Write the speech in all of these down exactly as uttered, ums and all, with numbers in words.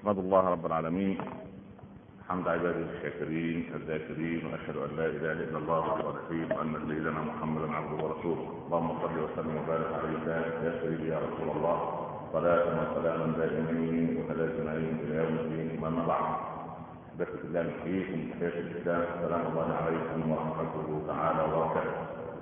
أحمد الله رب العالمين حمد عباده الشاكرين الذاكرين، وأشهد أن لا إله إلا الله وحده لا وأن سيدنا محمدا عبده ورسوله. اللهم صل وسلم وبارك عليك يا سيدي يا رسول الله، صلاة وسلاما دائمين متلازمين إلى يوم الدين. وأما بعد، بسم الله نحييكم بتحية الإسلام، السلام الله عليكم ورحمته تعالى وبركاته.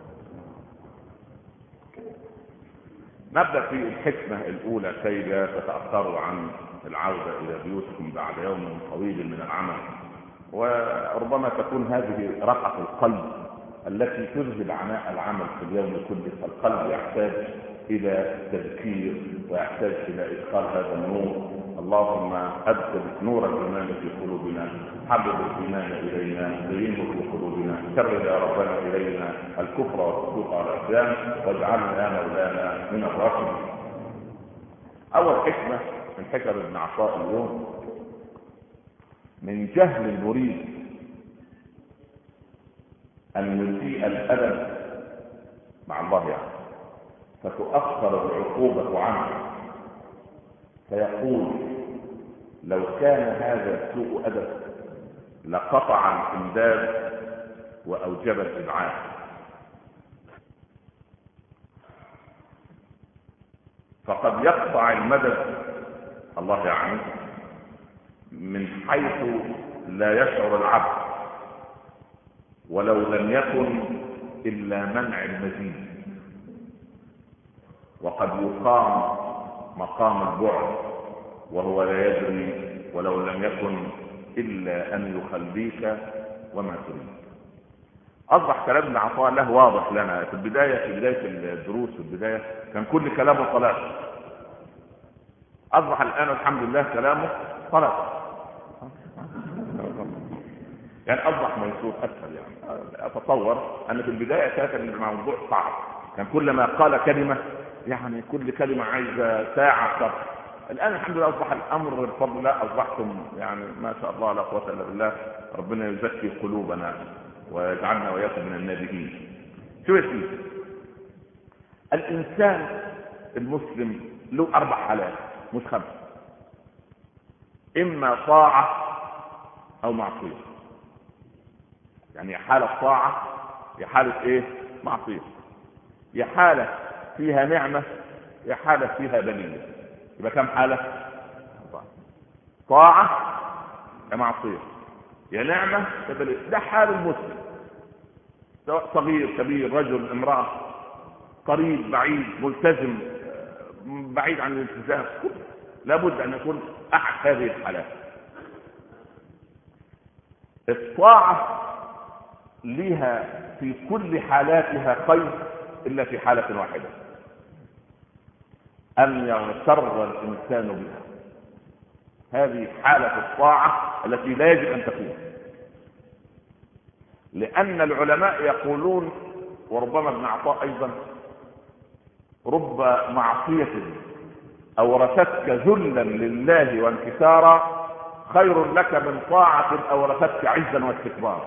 نبدأ في الحكمة الأولى كي لا تتأثروا عن العودة إلى بيوتكم بعد يوم طويل من العمل، وربما تكون هذه رقعة القلب التي تذهب عناء العمل في اليوم كله. فالقلب يحتاج إلى تذكير ويحتاج إلى إدخال هذا النور. اللهم أدخل نور الإيمان في قلوبنا، حبب الإيمان إلينا، زينه في قلوبنا، كرر يا ربنا إلينا الكفر والفسوق والعصيان، واجعلنا يا مولانا من الراشدين. أول حكمة من حكم ابن عطاء اليوم: من جهل المريد أن يسيء الأدب مع الله يعني، فتؤخر العقوبة عنه، فيقول لو كان هذا سوء أدب لقطع الإمداد وأوجب الإبعاد. فقد يقطع المدد الله يعني من حيث لا يشعر العبد، ولو لم يكن إلا منع المزيد، وقد يقام مقام البعد وهو لا يدري، ولو لم يكن إلا أن يخليك وما تريد. أصبح كلام ابن عطاء له واضح لنا في البداية، في بداية الدروس في البداية كان كل كلامه طلاق. أصبح الآن الحمد لله كلامه طلاق، يعني أصبح ميسور أسهل. يعني أتصور أن في البداية كان الموضوع صعب، كان كل ما قال كلمة يعني كل كلمة عايزة ساعة شرح. الآن الحمد لله أصبح الأمر بفضل الله، أصبحتم يعني ما شاء الله لا قوة إلا بالله. ربنا يزكي قلوبنا ويجعلنا وإياكم من النابهين. شو يا سيدي؟ الإنسان المسلم له أربع حالات مش خمسة: إما طاعة أو معصية. يعني حالة طاعة، يا حالة إيه؟ معصية. يا حالة فيها نعمة، يا حالة فيها بلية. يبقى كم حالة؟ طاعة يا معصية يا نعمة يا بلية. ده حال المسلم، سواء صغير كبير، رجل امرأة، قريب بعيد، ملتزم بعيد عن الالتزام، لابد أن يكون أحد هذه الحالات. الطاعة لها في كل حالاتها خير إلا في حالة واحدة: أن يغتر الإنسان بها. هذه حالة الطاعة التي لا يجب أن تكون، لأن العلماء يقولون، وربما ابن عطاء أيضا: رب معصية أورثتك ذلا لله وانكسارا خير لك من طاعة أورثتك عزا واستكبارا.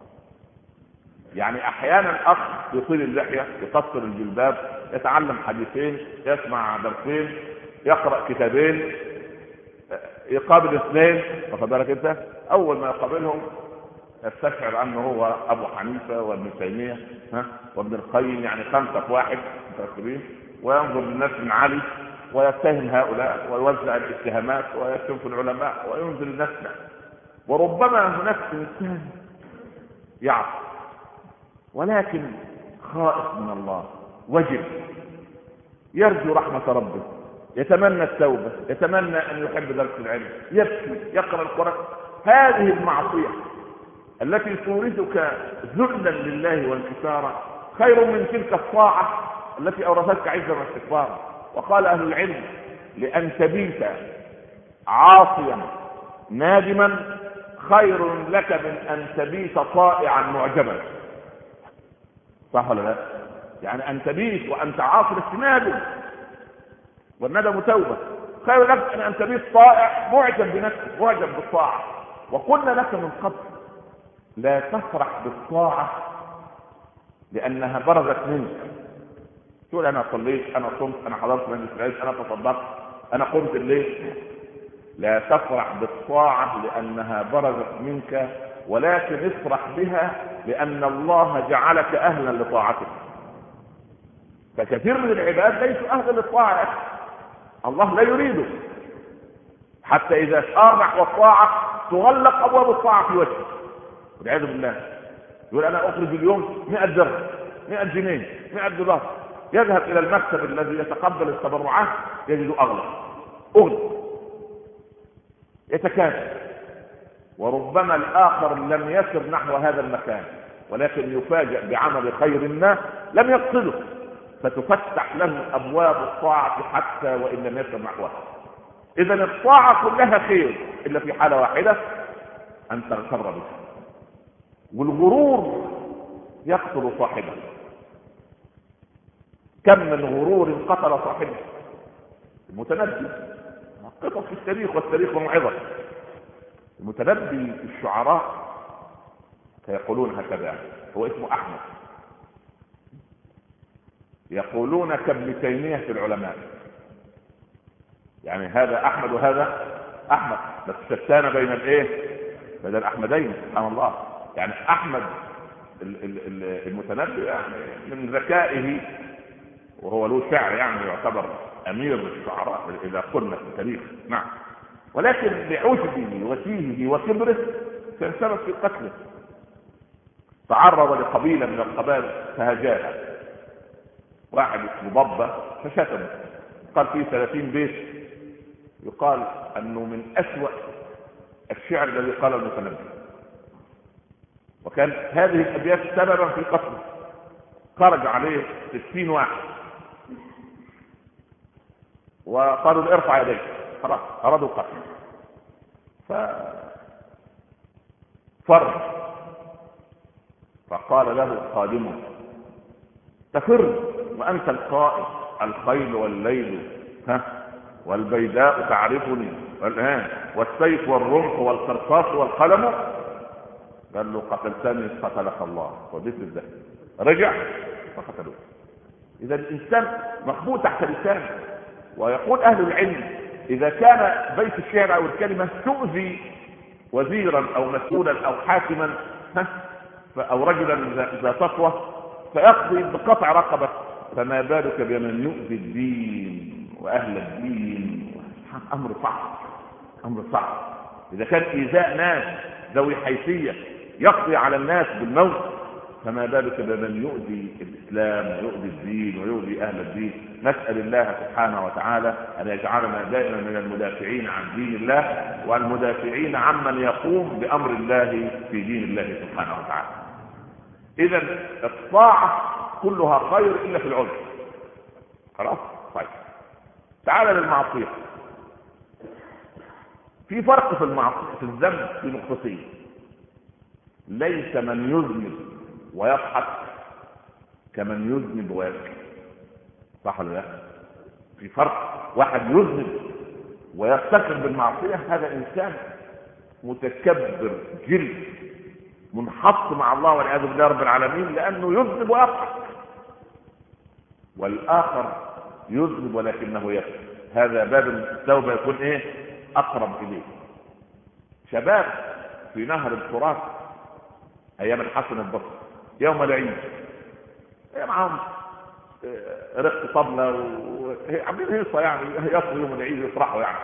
يعني أحيانا أخ يطيل اللحية، يقصر الجلباب، يتعلم حديثين، يسمع درسين، يقرأ كتابين، يقابل اثنين، واخد بالك انت؟ اول ما يقابلهم يستشعر انه هو ابو حنيفه وابن تيميه ها وابن القيم، يعني خمسه في واحد متركبين، وينظر للناس من علي ويتهم هؤلاء ويوزع الاتهامات ويشتم في العلماء وينزل الناس. وربما هناك انسان يعصي ولكن خائف من الله، وجل، يرجو رحمه ربه، يتمنى التوبة، يتمنى أن يحب درس العلم، يبكي، يقرأ القرآن. هذه المعصية التي تورثك ذلا لله وانكسارا خير من تلك الطاعة التي أورثتك عزا واستكبارا. وقال أهل العلم: لأن تبيت عاصيا نادما خير لك من أن تبيت طائعا معجبا. صح ولا لا؟ يعني أن تبيت وأنت عاصي نادم، والندم توبة، خير لك من أن تبيت طائع معجب بنفسك، معجب بالطاعة. وقلنا لك من قبل: لا تفرح بالطاعة لأنها برزت منك. تقول أنا صليت، أنا صمت، أنا حضرت مجلس العلم، أنا تصدقت، أنا قمت الليل. لا تفرح بالطاعة لأنها برزت منك، ولكن افرح بها لأن الله جعلك أهلا لطاعته. فكثير من العباد ليسوا أهلا للطاعة، الله لا يريده، حتى إذا سار نحو الطاعة تغلق أبواب الطاعة في وجهه والعياذ بالله. يقول أنا أخرج اليوم مئة درهم، مئة جنيه، مئة دولار، يذهب إلى المكتب الذي يتقبل التبرعات يجد أغلى أغلى، يتكاسل. وربما الآخر لم يسر نحو هذا المكان ولكن يفاجأ بعمل خير الناس لم يقصده، فتفتح له أبواب الطاعة حتى وإن لم يسر نحوها. إذن الطاعة كلها خير إلا في حالة واحدة، أن تغتر بها. والغرور يقتل صاحبه. كم من غرور قتل صاحبه. المتنبي قصص في التاريخ، والتاريخ موعظة. المتنبي الشعراء فيقولون هكذا، هو اسمه أحمد، يقولون كابن تيمية في العلماء، يعني هذا أحمد وهذا أحمد، بس شتان بين الايه؟ بين الأحمدين سبحان الله. يعني أحمد المتنبي يعني من ذكائه، وهو له شعر يعني يعتبر أمير الشعراء إذا قلنا في التاريخ، نعم، ولكن بعجبه وتيهه وكبره كان سبب في قتله. تعرض لقبيلة من القبائل فهجاها، واحد اسمه ضبة فشتمه، قال فيه ثلاثين بيت يقال أنه من أسوأ الشعر الذي قاله المتنبي، وكان هذه الأبيات سببا في قتله. خرج عليه ستين واحد وقالوا ارفع يديك، خلاص أرادوا القتل. ففر، فقال له خادمه تفر وأنت القائد، الخيل والليل ها والبيداء تعرفني والآن والسيف والرمح والقرطاس والقلم. قال له قتلتني قتلك الله، وديت الذهب. رجع فقتلوه. إذا الإنسان مخبوء تحت لسانه. ويقول أهل العلم إذا كان بيت الشعر أو الكلمة تؤذي وزيرا أو مسؤولا أو حاكما أو رجلا ذا تقوى فيقضي بقطع رقبة، فما بالك بمن يؤذي الدين وأهل الدين؟ أمر صعب، أمر صعب. إذا كان إيذاء ناس ذوي حيثية يقضي على الناس بالموت، فما بالك بمن يؤذي الإسلام ويؤذي الدين ويؤذي أهل الدين. نسأل الله سبحانه وتعالى أن يجعلنا دائما من المدافعين عن دين الله والمدافعين عمن يقوم بأمر الله في دين الله سبحانه وتعالى. إذا الطاعة كلها خير إلا في العذر. خلاص؟ طيب تعال للمعصية. في فرق في المعصية في الذنب في نقطتين. ليس من يذنب ويضحك كمن يذنب ويبكي، صح ولا لا؟ في فرق. واحد يذنب ويفتخر بالمعصية، هذا إنسان متكبر جلد منحط مع الله والعياذ بالله رب العالمين لأنه يذنب ويضحك. والآخر يذنب ولكنه يبكي، هذا باب التوبة يكون ايه؟ أقرب إليه. شباب في نهر الفرات أيام الحسن البصري يوم العيد معهم رق طبلة وعاملين هيصة، يعني يصلوا يوم العيد يفرحوا يعني.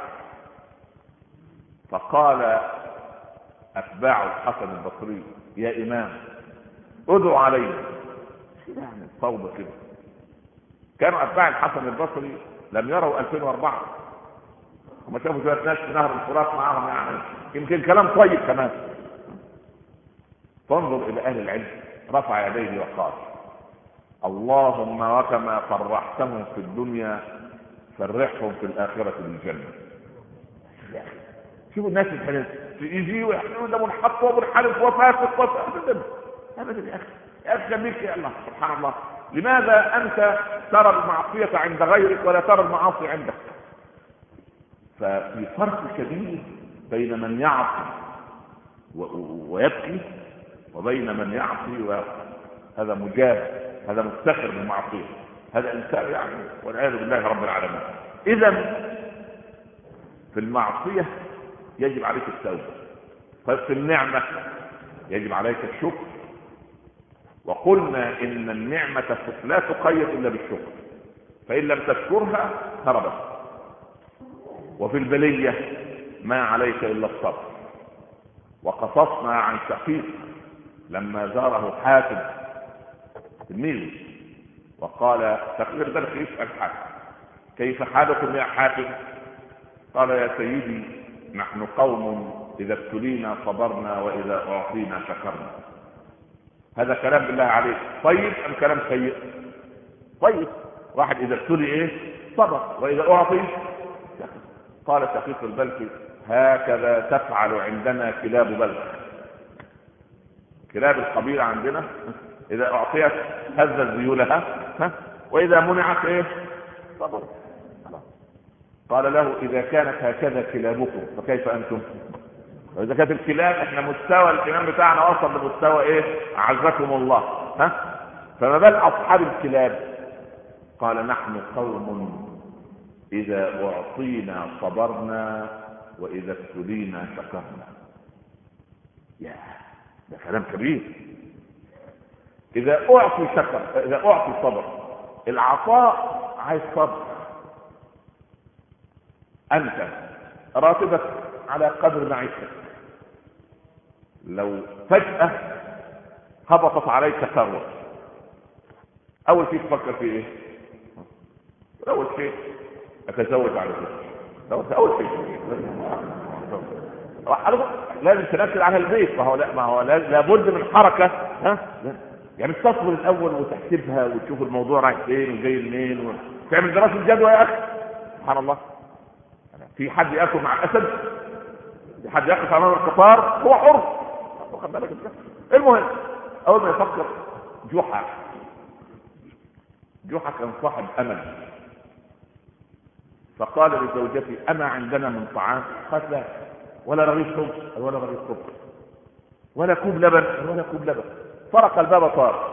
فقال أتباع الحسن البصري يا إمام ادعوا علينا، يعني صوبة كده. كانوا أتباع الحسن البصري لم يروا ألفين وأربعة، هم شافوا شوية ناس في نهر الفرات معهم، يعني يمكن كلام طيب كمان. فانظر إلى أهل العلم، رفع يديه وقال اللهم وكما فرحتهم في الدنيا فرحهم في الآخرة بالجنة. شوفوا الناس الحلال يجي ويحلوا ده منحط ومنحرف وفاسق وفاسق ابدا يا اخي، يا اخي خليك يا الله سبحان الله. لماذا انت ترى المعصيه عند غيرك ولا ترى المعاصي عندك؟ ففي فرق كبير بين من يعصي ويبكي وبين من يعصي ويبكي. هذا مجاهد، هذا مفتخر بالمعصيه، هذا انسان يعني والعياذ بالله رب العالمين. اذا في المعصية يجب عليك التوبة، طيب في النعمة يجب عليك الشكر. وقلنا إن النعمة لا تقيد إلا بالشكر، فإن لم تشكرها هربت. وفي البلية ما عليك إلا الصبر. وقصصنا عن شقيق لما زاره حاتم تلميذه وقال شقيق ذلك يسأل حاتم كيف حالكم يا حاتم؟ قال يا سيدي نحن قوم إذا ابتلينا صبرنا وإذا أعطينا شكرنا. هذا كلام بالله عليك طيب أم كلام سيء؟ طيب، واحد إذا ابتلي إيه؟ صبر، وإذا أعطي شكر. قال شقيق البلخي هكذا تفعل عندنا كلاب بلخ، كلاب القبيلة عندنا إذا أعطيت هزت ذيولها وإذا منعت إيه؟ صبر. قال له إذا كانت هكذا كلابكم فكيف أنتم؟ وإذا كانت الكلاب إحنا مستوى الإمام بتاعنا وصل لمستوى إيه؟ أعزكم الله، ها؟ فما بال أصحاب الكلاب؟ قال نحن قوم إذا أعطينا صبرنا وإذا ابتلينا شكرنا. يا ده كلام كبير. إذا أعطي شكر، إذا أعطي صبر. العطاء عايز صبر. أنت راتبك على قدر معيشتك، لو فجأة هبطت عليك ثروة أول شيء تفكر في إيه؟ أول شيء أتزوج على ذلك، أول شيء لازم تنكر على البيت. ما هو لا ما هو لابد من حركة، ها؟ يعني تصبر الأول وتحسبها وتشوف الموضوع رايح فين وجاي منين وتعمل دراسة جدوى يا أخي. سبحان الله، في حد يأكل مع الأسد؟ في حد يأكل أمام القطار؟ هو حر. واخد بالك انت؟ المهم أول ما يفكر جحا جحا كان صاحب أمل، فقال لزوجتي أما عندنا من طعام؟ قالت لا، ولا رغيف خبز ولا رغيف خبز ولا كوب لبن ولا كوب لبن. طرق الباب طار،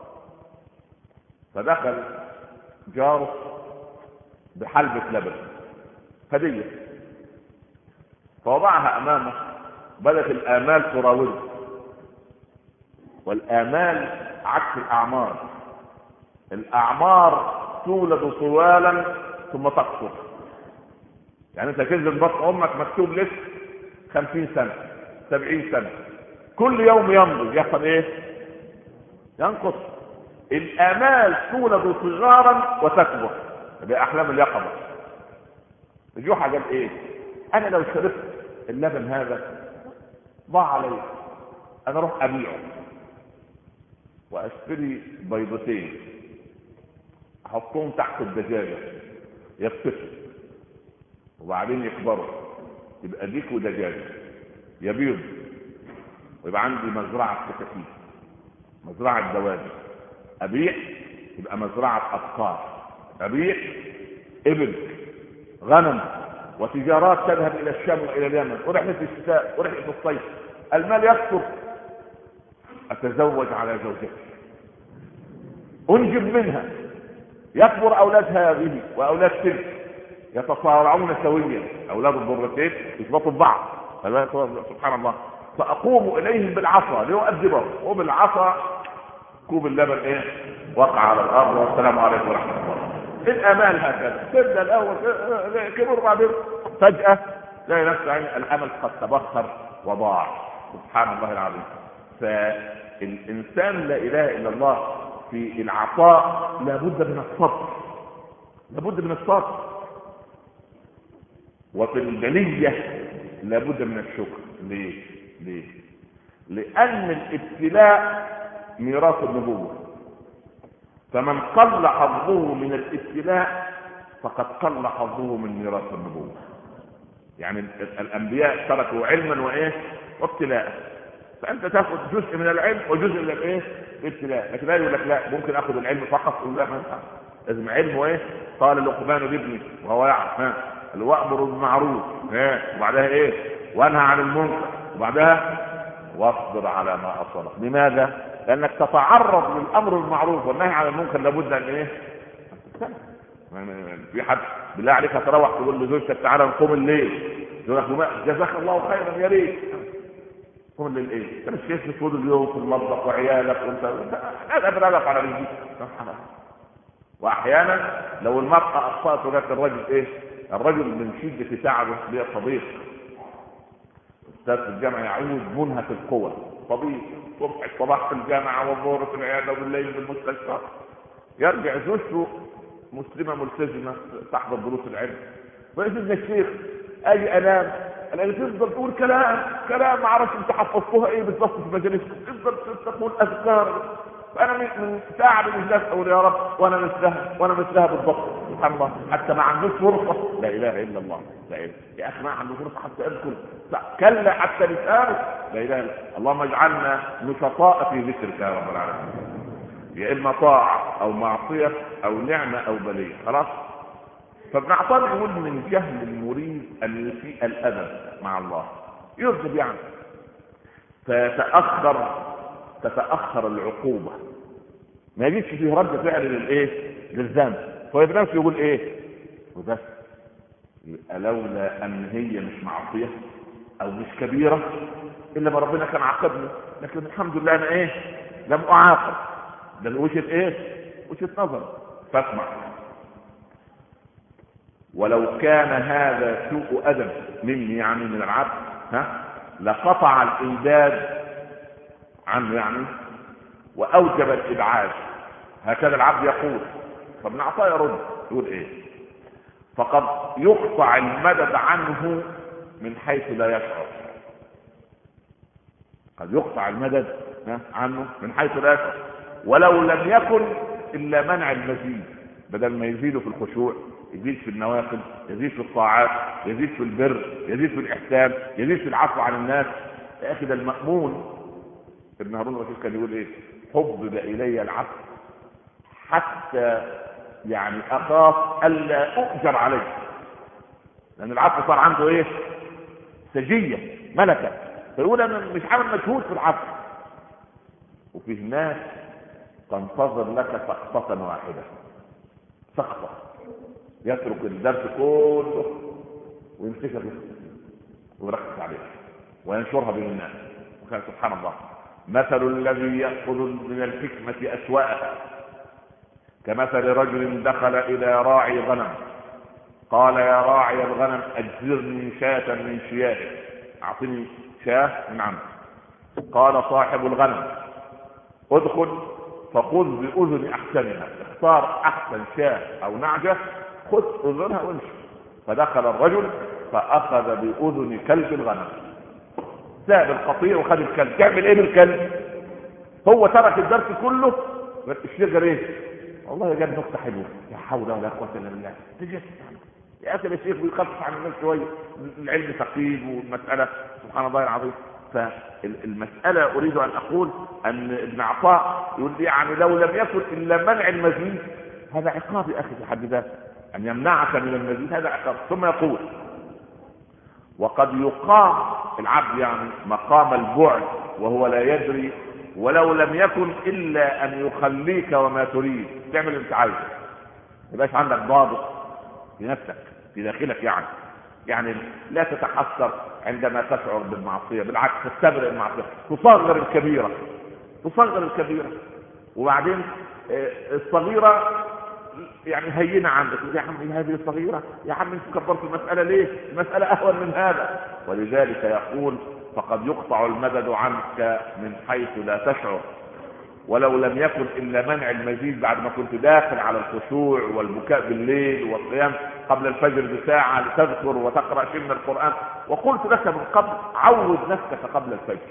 فدخل جاره بحلبة لبن هدية فوضعها أمامه. بدت الآمال تراوده، والآمال عكس الأعمار. الأعمار تولد طوالا ثم تقصر. يعني انت تنزل بطن امك مكتوب لك خمسين سنة سبعين سنة، كل يوم يمضي يحصل ايه؟ ينقص. الآمال تولد صغارا وتكبر بأحلام اليقظة. جحا قال ايه؟ انا لو شربت اللبن هذا ضاع علي، انا اروح ابيعه واشتري بيضتين احطهم تحت الدجاجة يفتشوا وبعدين يكبروا يبقى ديك ودجاجة يبيض، ويبقى عندي مزرعة كتاكيت، مزرعة دواجن، ابيع يبقى مزرعة ابقار، ابيع ابل غنم وتجارات تذهب الى الشام والى اليمن ورحلة الشتاء ورحلة الصيف. المال يكثر، اتزوج على زوجتي انجب منها، يكبر اولادها هذه واولاد تلك يتصارعون سويا، اولاد الضرتين يثبتوا ببعض. سبحان الله. فاقوم اليهم بالعصا ليؤدبهم، وبالعصا كوب اللبن ايه؟ وقع على الارض. والسلام عليكم ورحمه الله. الامال هكذا تبدا الاول كبر، بعدين فجاه لا نفس يعني الامل قد تبخر وضاع. سبحان الله العظيم. فالانسان لا اله الا الله في العطاء لابد من الصبر، لابد من الصبر. وفي البلية لابد من الشكر. ليه؟ ليه؟ لأن الابتلاء ميراث النبوة، فمن قل حظه من الابتلاء فقد قل حظه من ميراث النبوة. يعني الأنبياء تركوا علما وإيه؟ وابتلاء. فأنت تأخذ جزء من العلم وجزء من الإيه؟ الابتلاء. لكن لا يقول لك لا، ممكن أخذ العلم فقط. يقول لا، ما ينفع، لازم علم وإيه؟ قال لقمان لابنه وهو يعرف ها وأمر بالمعروف وبعدها ايه؟ وانهى عن المنكر وبعدها واصبر على ما اصابك. لماذا؟ لانك تتعرض للامر بالمعروف والنهي عن المنكر، لابد ان ايه؟ في حد بالله عليك هتروح تقول لزوجتك تعالى نقوم الليل، يقول جزاك الله خيرا يا ريت قوم الليل ايه؟ انت مش كيف طول اليوم في المطبخ وعيالك وانت هذا بنقف على رجليك. واحيانا لو المرأة اخطأت ولكن الرجل ايه؟ الرجل من شدة تعبه ليه صديق استاذ في الجامعة يعود منهك القوى، صديق صبح الصباح في الجامعة والظهر في العيادة وبالليل في المستشفى، يرجع زوجته مسلمة ملتزمة تحضر دروس العلم ويقول الشيخ اجي انام انا تفضل تقول كلام كلام ما اعرفش انت حفظتوها ايه بالظبط في مجالسكم، تفضل تقول اذكار فانا من ساعه بالله اقول يا رب وانا مثلها وانا مثلها بالضبط سبحان الله، حتى ما عندوش فرصه لا اله الا الله لا إله. يا اخي ما عنده فرصه حتى اذكر كلا حتى نسال لا اله الا اللهم اجعلنا نشطاء في ذكرك يا رب العالمين، يا اما طاعه او معصيه او نعمه او بليه خلاص. فابن عطاء يقول من جهل المريد ان يسيء الادب مع الله يذنب يعني فتتاخر تتاخر العقوبه ما يجيش فيه رد فعل للايه؟ للذنب، فابن نفسه يقول ايه؟ وبس لولا ان هي مش معصيه او مش كبيره الا ما ربنا كان عاقبني، لكن الحمد لله انا ايه؟ لم اعاقب. ده وجهه ايه؟ وجهه نظر. فاسمع، ولو كان هذا سوء ادب مني يعني من العبد ها لقطع الامداد عنه يعني واوجب الابعاد، هكذا العبد يقول. فابن عطاء يرد يقول ايه؟ فقد يقطع المدد عنه من حيث لا يشعر، قد يقطع المدد عنه من حيث لا يشعر ولو لم يكن الا منع المزيد، بدل ما يزيد في الخشوع يزيد في النوافل، يزيد في الطاعات، يزيد في البر، يزيد في الاحسان، يزيد في العفو عن الناس. يا اخي ده المأمون ابن هارون الرشيد كان يقول ايه؟ حبب الي العفو حتى يعني اخاف الا اؤجر عليه، لان العفو صار عنده ايه؟ سجيه ملكه، فيقول انا مش عامل مجهود في العفو. وفيه ناس تنتظر لك سقطه واحده، سقطه يترك الدرس كله ويمسكها ويركز عليها وينشرها بين الناس. وكان سبحان الله مثل الذي يأخذ من الحكمة أسواءها كمثل رجل دخل إلى راعي غنم قال يا راعي الغنم أجزرني شاة من شيائك، أعطني شاة من عمك. قال صاحب الغنم ادخل فخذ بأذن أحسنها، اختار أحسن شاة أو نعجة خذ أذنها وامشي. فدخل الرجل فأخذ بأذن كلب الغنم، ساب القطيع وخذ الكلب. تعمل ايه بالكلب؟ هو ترك الدرس كله. الشجر ايه؟ والله جاب نقطة حلوة، لا حول ولا قوة الا بالله. تجي يا اخي الشيخ بيخفف عن الناس شوية، العلم ثقيل والمسألة سبحان الله العظيم. فالمسألة اريد ان اقول ان ابن عطاء يقول يعني لو لم يكن الا منع المزيد هذا عقاب يا اخي في حد ذاته، ان يمنعك من المزيد هذا عقاب. ثم يقول وقد يقام العبد يعني مقام البعد وهو لا يدري ولو لم يكن الا ان يخليك وما تريد، تعمل اللي انت عايزه، ما يبقاش عندك ضابط في نفسك في داخلك، يعني يعني لا تتحسر عندما تشعر بالمعصيه، بالعكس تستبرئ المعصيه، تصغر الكبيره تصغر الكبيره وبعدين الصغيره يعني هينه عندك، يا عم هذه صغيره، يا عم انت كبرت المساله ليه؟ المساله اهون من هذا. ولذلك يقول فقد يقطع المدد عنك من حيث لا تشعر ولو لم يكن الا منع المزيد، بعد ما كنت داخل على الخشوع والبكاء بالليل والقيام قبل الفجر بساعه لتذكر وتقرا شيء من القران. وقلت لك من قبل عود نفسك قبل الفجر.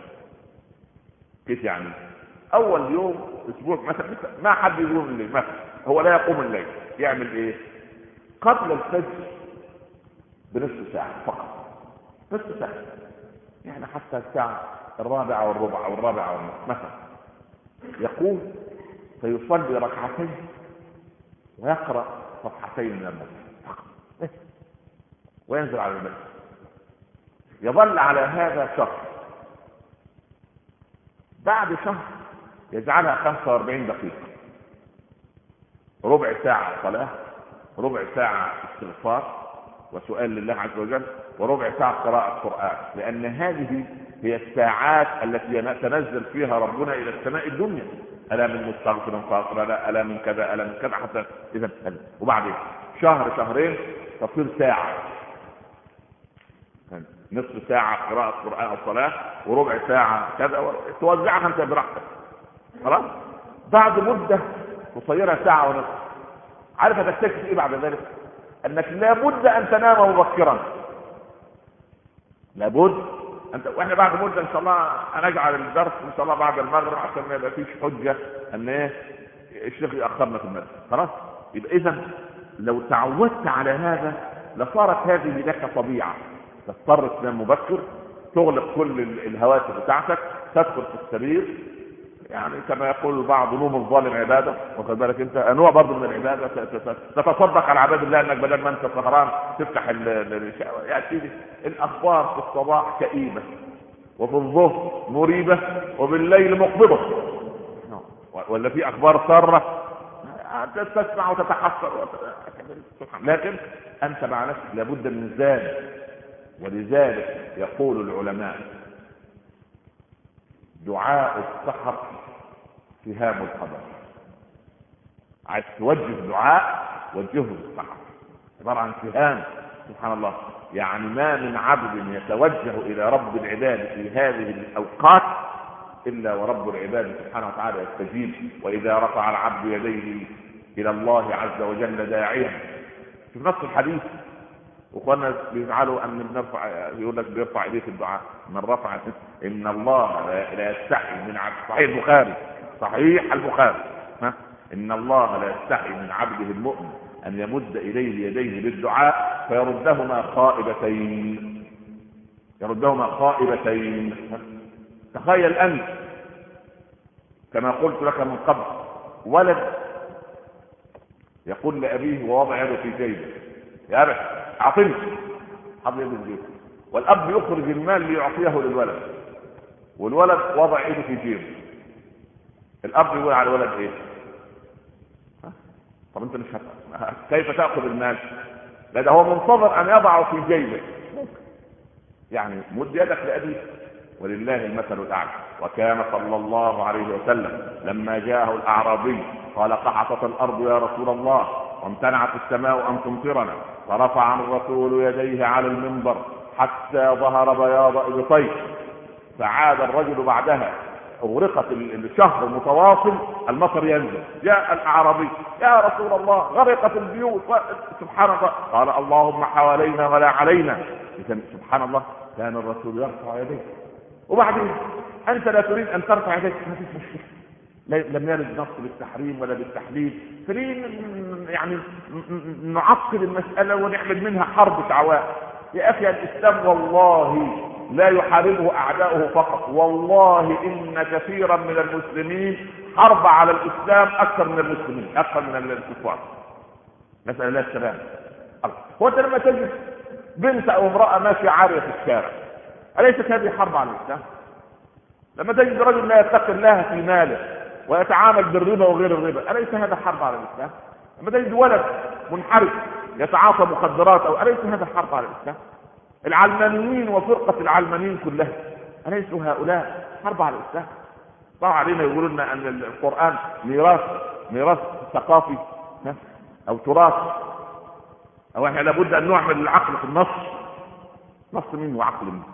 كيف يعني؟ اول يوم اسبوع مثلا ما حد يقوم الليل مثلا، هو لا يقوم الليل، يعمل ايه؟ قبل الفجر بنصف ساعه فقط، نصف ساعه يعني حتى الساعه الرابعه والربع او الرابعه والنصف مثلا، يقوم فيصلي ركعتين ويقرا صفحتين من المسجد فقط وينزل على المسجد. يظل على هذا شهر، بعد شهر يجعلها خمسة وأربعين دقيقة، ربع ساعة صلاة ربع ساعة استغفار وسؤال لله عز وجل، وربع ساعة قراءة قرآن، لأن هذه هي الساعات التي يتنزل فيها ربنا إلى السماء الدنيا. ألا من مستغفر فاغفر له، ألا من كذا، ألا من كذا، حتى إذا. وبعدين شهر شهرين تصير ساعة، نصف ساعة قراءة قرآن أو صلاة، وربع ساعة كذا، توزعها أنت براحتك. خلاص. بعد مدة تصيرها ساعة ونصف. عارف هتكتشف إيه بعد ذلك؟ أنك لابد أن تنام مبكرا، لابد أنت. وإحنا بعد مدة إن شاء الله هنجعل الدرس إن شاء الله بعد المغرب عشان ما يبقى فيش حجة أن إيه الشيخ يأخرنا في المسجد. خلاص. يبقى إذا لو تعودت على هذا لصارت هذه لك طبيعة. تضطر تنام مبكر، تغلق كل الهواتف بتاعتك، تدخل في السرير، يعني كما يقول البعض نوم الظالم عباده، واخد بالك انت، انواع برضه من العباده. تتصدق على عباد الله انك بدل ما انت سهران تفتح ياتي الاخبار في الصباح كئيبه، وفي الظهر مريبه، وبالليل مقبضه، ولا في اخبار ساره تسمع وتتحسر. لكن انت مع نفسك لابد من ذلك. ولذلك يقول العلماء دعاء السحر سهام القدر. عايز توجه دعاء وجهه بالسحر، عبارة عن سهام. سبحان الله. يعني ما من عبد يتوجه إلى رب العباد في هذه الأوقات إلا ورب العباد سبحانه وتعالى يستجيب. وإذا رفع العبد يديه إلى الله عز وجل داعيا، في نص الحديث واخوانا بيزعلوا ان بنرفع، يقول لك بيرفع ايديه في الدعاء، من رفع ان الله لا يستحي من عبد، صحيح البخاري، صحيح البخاري، ها، ان الله لا يستحي من عبده المؤمن ان يمد اليه يديه بالدعاء فيردهما خائبتين، يردهما خائبتين. تخيل انت كما قلت لك من قبل، ولد يقول لابيه ووضع يده في جيبه يا ابت اعطني، حط يده في جيبه، والاب يخرج المال ليعطيه للولد، والولد وضع يده في جيبه. الاب يقول على الولد ايه؟ طب انت مش هت... كيف تاخذ المال؟ لا ده هو منتظر ان يضعه في جيبه. يعني مد يدك لابيك، ولله المثل الاعلى. وكان صلى الله عليه وسلم لما جاءه الاعرابي قال قحطت الارض يا رسول الله وامتنعت السماء ان تمطرنا، فرفع الرسول يديه على المنبر حتى ظهر بياض ابطيه، فعاد الرجل بعدها، اغرقت الشهر متواصل المطر ينزل، جاء الاعرابي يا رسول الله غرقت البيوت، سبحان الله، قال اللهم حوالينا ولا علينا. اذا سبحان الله كان الرسول يرفع يديه. وبعدين انت لا تريد ان ترفع يديك، ما فيش مشكله، لم يرد نص بالتحريم ولا بالتحليل، فليه يعني نعقد المساله ونعمل منها حرب شعواء؟ يا اخي الاسلام والله لا يحاربه اعداؤه فقط، والله ان كثيرا من المسلمين حرب على الاسلام اكثر من المسلمين، اكثر من الكفار. نسال الله السلامه. هو انت لما تجد بنت او امراه ماشيه عاريه في الشارع، اليست هذه حرب على الاسلام؟ لما تجد رجل لا يتقي الله في ماله ويتعامل بالربا وغير الربا، اليس هذا حرب على الاسلام؟ لما تجد ولد منحرف يتعاطى مخدرات، او اليس هذا حرب على الاسلام؟ العلمانيين وفرقه العلمانيين كلها، اليسوا هؤلاء حرب على الاسلام؟ طبعا علينا يقولوا لنا ان القران ميراث ميراث ثقافي او تراث، او احنا لابد ان نعمل العقل في النص، نص منه وعقل منه.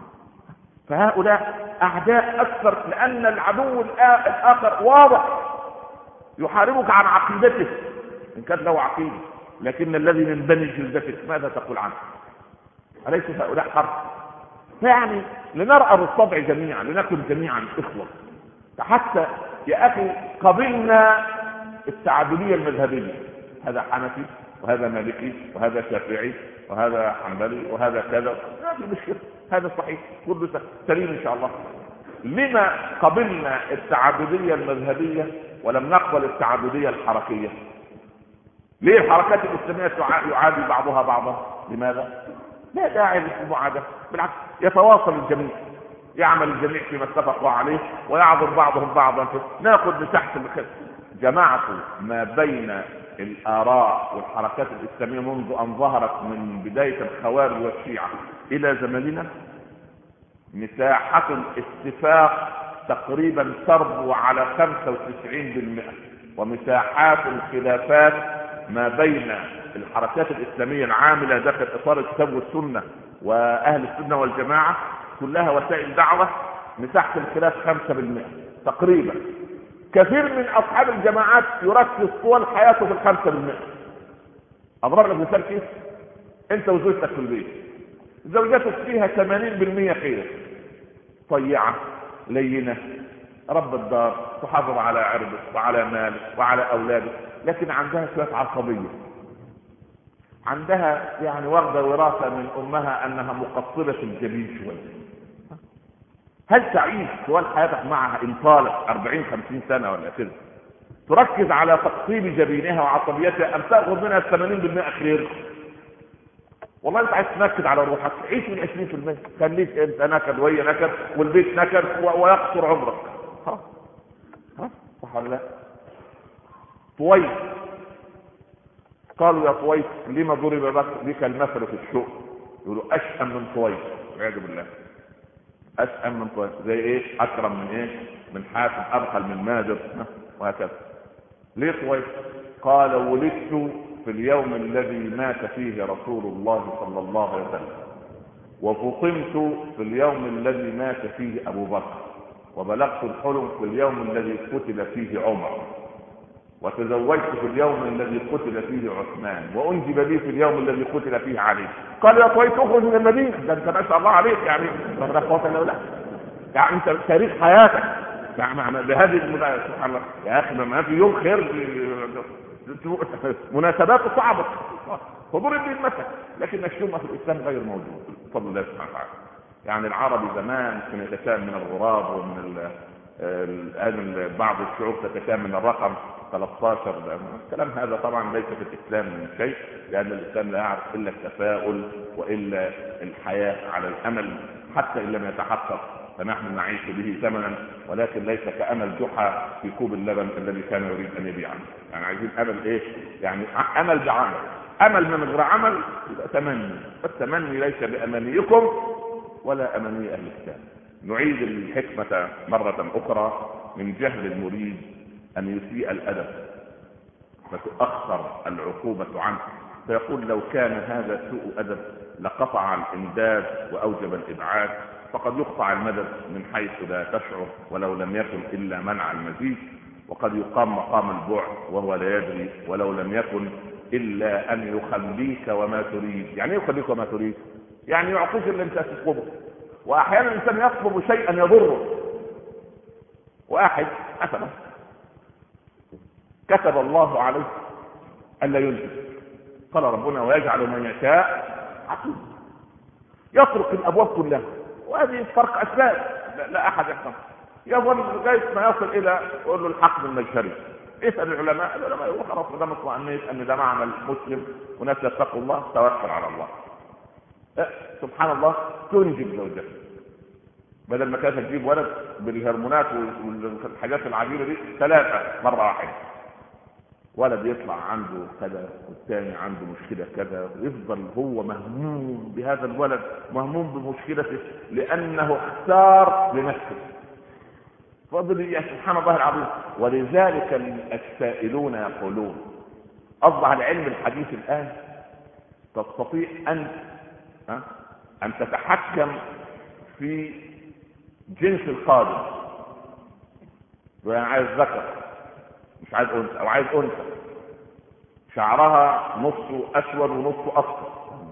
فهؤلاء اعداء اكثر، لان العدو الاخر واضح يحاربك عن عقيدته ان كان له عقيده، لكن الذي من بني جلدتك ماذا تقول عنه؟ اليس هؤلاء حرب؟ فيعني لنرأى الطبع جميعا، لنكن جميعا اخوه. حتى يا اخي قبلنا التعدديه المذهبيه، هذا حنفي وهذا مالكي وهذا شافعي وهذا حنبلي وهذا كذا، ما في مشكله، هذا صحيح كله سليم ان شاء الله. لما قبلنا التعدديه المذهبيه ولم نقبل التعدديه الحركيه؟ ليه الحركات الاسلاميه يعادي بعضها بعضا؟ لماذا؟ لا داعي للمعاداه، بالعكس يتواصل الجميع. يعمل الجميع فيما اتفقوا عليه ويعذر بعضهم بعضا. ناخذ مساحه الخير. جماعه ما بين الآراء والحركات الإسلامية منذ أن ظهرت من بداية الخوارج والشيعة إلى زماننا مساحة الاتفاق تقريبا تربو على خمسة وتسعين بالمئة، ومساحات الخلافات ما بين الحركات الإسلامية العاملة داخل إطار الكتاب والسنة وأهل السنة والجماعة كلها وسائل دعوة مساحة الخلاف خمسة بالمئة تقريبا. كثير من أصحاب الجماعات يركز طول حياته في الخمسة بالمئة. أضرب لك مثال كيف؟ أنت وزوجتك في البيت، زوجتك فيها ثمانين بالمئة خير، طيعة لينة، رب الدار، تحافظ على عرضك وعلى مالك وعلى أولادك، لكن عندها شوية عصبية، عندها يعني واخدة وراثة من أمها أنها مقصرة الجبين شوية. هل تعيش طوال حياتك معها إن طالت أربعين خمسين سنة ولا كده تركز على تقصير جبينها وعصبيتها أم تأخذ منها ثمانين بالمئة خير؟ والله انت عايز تنكد على روحك، عيش من عشرين بالمئة، خليك انت نكد وهي نكد والبيت نكد ويقصر عمرك. ها ها صح ولا لا؟ طويس قالوا يا طويس لما ضرب بك المثل في السوق؟ يقولوا اشأم من طويس والعياذ بالله. اشأم من طويس زي ايه؟ اكرم من ايه؟ من حاتم، ابخل من ماجر، وهكذا. ليه طويس؟ قال ولدت في اليوم الذي مات فيه رسول الله صلى الله عليه وسلم، وفطمت في اليوم الذي مات فيه ابو بكر، وبلغت الحلم في اليوم الذي قتل فيه عمر، وتزوجت في اليوم الذي قتل فيه عثمان، وانجب لي في اليوم الذي قتل فيه علي. قال يا طويس اخرج من المدينه، ده انت ما شاء الله عليك يعني لا قوه الا بالله، يعني انت تاريخ حياتك يعني بهذه المناسبه. سبحان الله يا اخي ما في يوم خير مناسبات صعبه فضرب به المثل، لكن الشومه في الاسلام غير موجود بفضل الله سبحانه وتعالى. يعني العربي زمان كان يتكلم من الغراب ومن الان بعض الشعوب تتكلم من الرقم ثلاثة عشر. الكلام هذا طبعا ليس في الاسلام من شيء، لان الاسلام لا يعرف الا التفاؤل والا الحياه على الامل حتى ان لم يتحقق فنحن نعيش به ثمنا، ولكن ليس كامل جحا في كوب اللبن الذي كان يريد ان يبيعه. يعني عايزين امل ايه؟ يعني امل بعمل، امل من غير عمل يبقى تمني، والتمني ليس بامانيكم ولا اماني اهل الكتاب. نعيد الحكمه مره اخرى. من جهل المريد ان يسيء الادب فتؤخر العقوبه عنه، فيقول لو كان هذا سوء ادب لقطع الامداد واوجب الابعاد، فقد يقطع المدد من حيث لا تشعر ولو لم يكن الا منع المزيد، وقد يقام مقام البعد وهو لا يدري ولو لم يكن الا ان يخليك وما تريد. يعني ايه يخليك وما تريد؟ يعني يعطيك اللي انت تطلبه. واحيانا الانسان يطلب شيئا يضره. واحد مثلا كتب الله عليه الا ينجب، قال ربنا ويجعل من يشاء عقيم، يطرق الابواب كلها، وهذه فرق اسباب لا, لا احد يفهم، يظل لغايه ما يصل الى يقول له الحق بالمجهري. اسال العلماء، العلماء يقول خلاص ده مطمئنين ان ده معمل مسلم وناس يتقوا الله، توكل على الله. أه سبحان الله تنجب زوجته بدل ما كانت تجيب ولد بالهرمونات والحاجات العجيبه دي ثلاثه مره واحده، ولد يطلع عنده كذا والثاني عنده مشكله كذا، ويفضل هو مهموم بهذا الولد، مهموم بمشكلته لانه اختار لنفسه. فضل يا سبحان الله العظيم. ولذلك السائلون يقولون اصبح العلم الحديث الان تستطيع ان ان تتحكم في جنس القادم، يعني عايز ذكر مش عايز انثى او عايز انثى شعرها نصه اسود ونصه اصفر،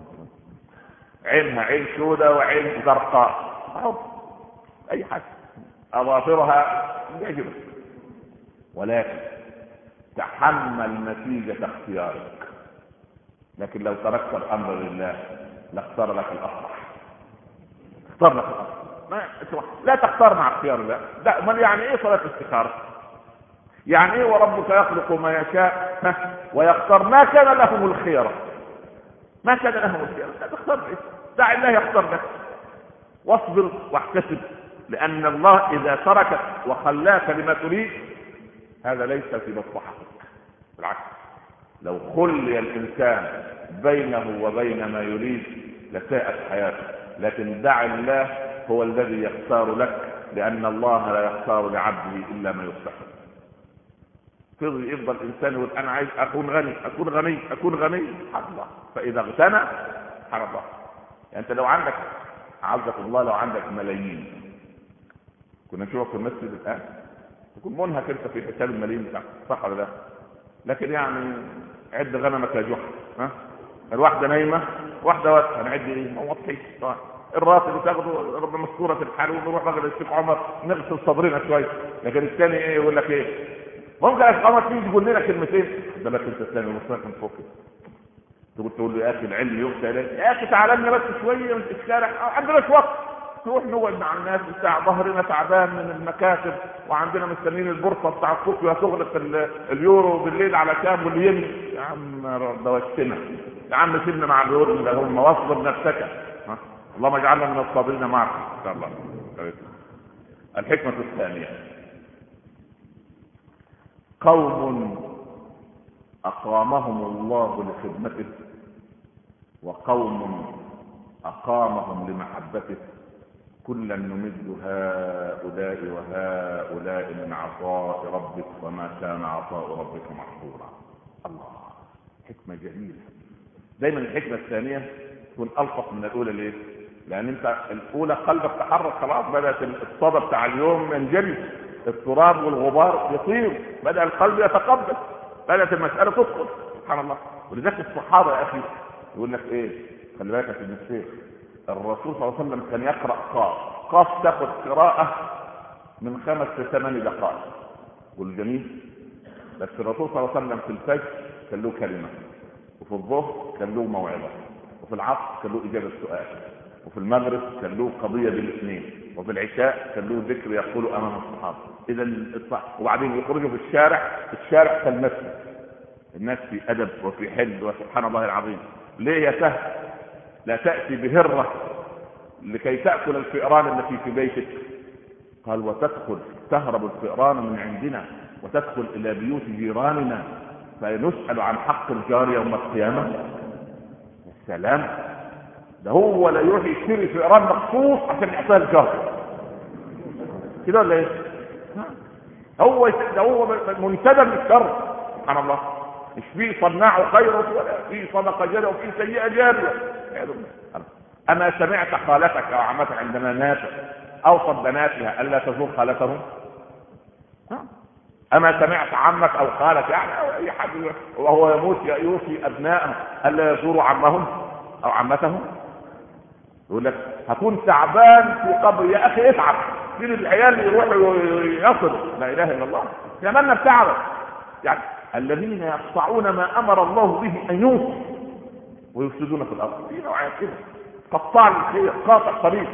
عينها عين سوداء وعين زرقاء، اي حاجه، اظافرها يعجبك، ولكن تحمل نتيجه اختيارك. لكن لو تركت الامر لله لاختار لك الاصلح، اختار لك الاصلح. ما لا تختار مع اختيار الله. ده امال يعني ايه صلاه الاستخاره؟ يعني ايه وربك يخلق ما يشاء ويختار؟ ما كان لهم الخيره، ما كان لهم الخيره. لا تختار ايه؟ دع الله يختار لك، واصبر واحتسب لأن الله إذا تركك وخلاك لما تريد هذا ليس في مصلحتك، بالعكس، لو خلي الإنسان بينه وبين ما يريد لساءت حياته، لكن دع الله هو الذي يختار لك، لأن الله لا يختار لعبده إلا ما يصلحه. فضل يفضل الإنسان يقول أنا عايز أكون غني أكون غني أكون غني سبحان الله، فإذا اغتنى سبحان الله. يعني أنت لو عندك عزك الله لو عندك ملايين كنا نشوفك في المسجد الآن تكون منهك أنت في حساب الملايين بتاعك، صح ولا لا؟ لكن يعني عد غنمك يا جحا، ها؟ الواحدة نايمة واحدة وقت هنعد إيه؟ ما واضحين طبعا. الراس اللي تاخده ربنا مسكورة الحال ونروح بقى للشيخ عمر نغسل صدرنا شوية، لكن الثاني إيه يقول لك إيه؟ ممكن يا شيخ عمر تيجي تقول لنا كلمتين ده لك أنت الثاني ومسكك من فوق تقول تقول له يا أخي العلم يخشى إليك، يا أخي تعالى لنا بس شوية من الشارع عندناش وقت نروح نقعد مع الناس بتاع ظهرنا تعبان من المكاتب وعندنا مستنيين البورصه بتاع طوكيو هتغلق اليورو بالليل على كام واللي يمشي يا عم دوشتنا يا عم سيبنا مع اليورو اللي هم واصبر نفسك، اللهم اجعلنا من الصابرين معك ان شاء الله. الحكمه الثانيه قوم اقامهم الله لخدمته وقوم اقامهم لمحبته كلا نمد هؤلاء وهؤلاء من عطاء ربك وما كان عطاء ربك محظورا. الله، حكمة جميلة. دايما الحكمة الثانية تكون ألطف من الأولى. ليه؟ لأن أنت الأولى قلبك تحرك خلاص، بدأت الصدى بتاع اليوم ينجلي، التراب والغبار يطير، بدأ القلب يتقبل، بدأت المسألة تدخل سبحان الله. ولذلك الصحابة يا أخي يقول لك إيه؟ خلي بالك في الشيخ الرسول صلى الله عليه وسلم كان يقرأ قاف، قاف تاخد قراءة من خمس لثمان دقائق والجميل. بس الرسول صلى الله عليه وسلم في الفجر كان له كلمة، وفي الظهر كان له موعظة، وفي العصر كان له إجابة سؤال، وفي المغرب كان له قضية بالاثنين، وفي العشاء كان له ذكر يقول أمام الصحابة. إذا وبعدين يخرجوا في الشارع، الشارع كالمسجد، الناس في أدب وفي حل وسبحان الله العظيم. ليه يا سهل لا تأتي بهرة لكي تأكل الفئران التي في بيتك؟ قال وتدخل تهرب الفئران من عندنا وتدخل إلى بيوت جيراننا فنسأل عن حق الجار يوم القيامة. السلام، ده هو لا يروح يشتري فئران مخصوص عشان يعطيها الجار كده ولا ايه؟ هو ده هو منتدى للشر سبحان الله. مش فيه صناع خير ولا فيه صدقه جاريه وفيه سيئه جاريه. اما سمعت خالتك او عمتك عندما ماتت اوصت بناتها الا تزور خالتهم؟ اما سمعت عمك او خالك يعني او اي حد وهو يموت يوصي ابنائه الا يزوروا عمهم او عمتهم؟ يقول لك هكون تعبان في قبر، يا اخي اتعب، فين العيال يروحوا يصلوا؟ لا اله الا الله، يمنى بتعبك. يعني الذين يقطعون ما امر الله به ان يوصل ويفسدون في الارض، في نوعيه كده قطاع الخير، قاطع طريق.